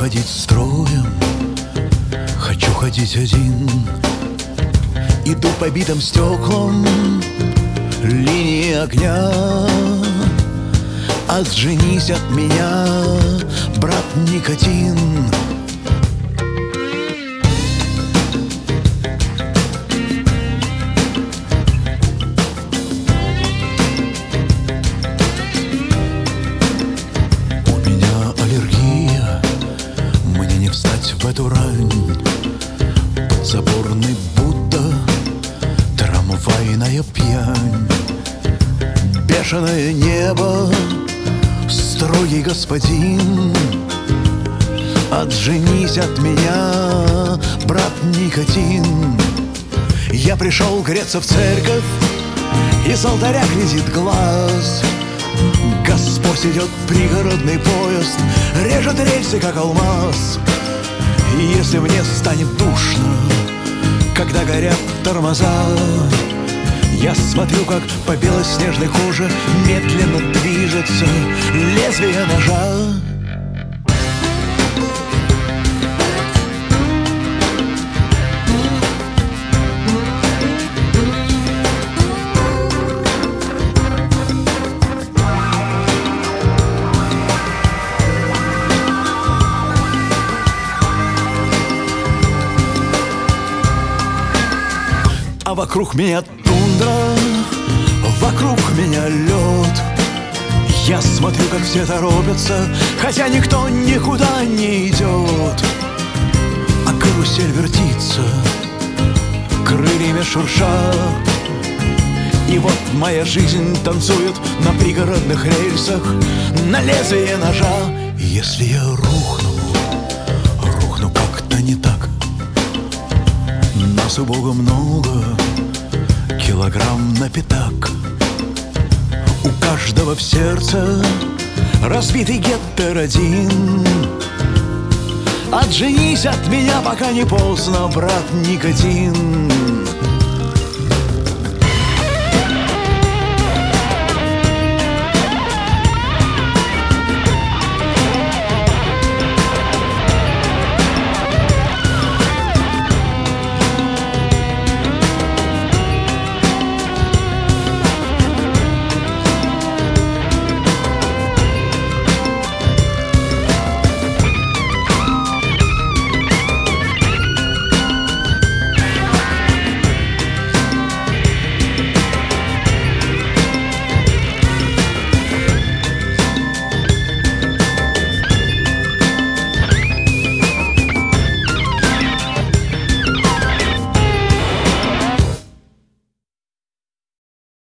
ходить строем, хочу ходить один. Иду по битым стеклам линии огня. Отженись от меня, брат никотин. У меня аллергия, мне не встать в эту рань. Подзаборный Будда, трамвайная пьянь. Бешеное небо, строгий господин. Отженись от меня, брат никотин. Я пришел греться в церковь, из алтаря глядит глаз. Господь идет, пригородный поезд режет рельсы, как алмаз. И если мне станет душно, когда горят тормоза, я смотрю, как по белоснежной коже медленно движется лезвие ножа. А вокруг меня тундра, вокруг меня лед. Я смотрю, как все торопятся, хотя никто никуда не идет. А карусель вертится, крыльями шурша. И вот моя жизнь танцует на пригородных рельсах, на лезвие ножа. Если я рухну как-то не так. Нас у Бога много, килограмм на пятак. У каждого в сердце разбитый геттер один. Отженись от меня, пока не поздно, брат никотин.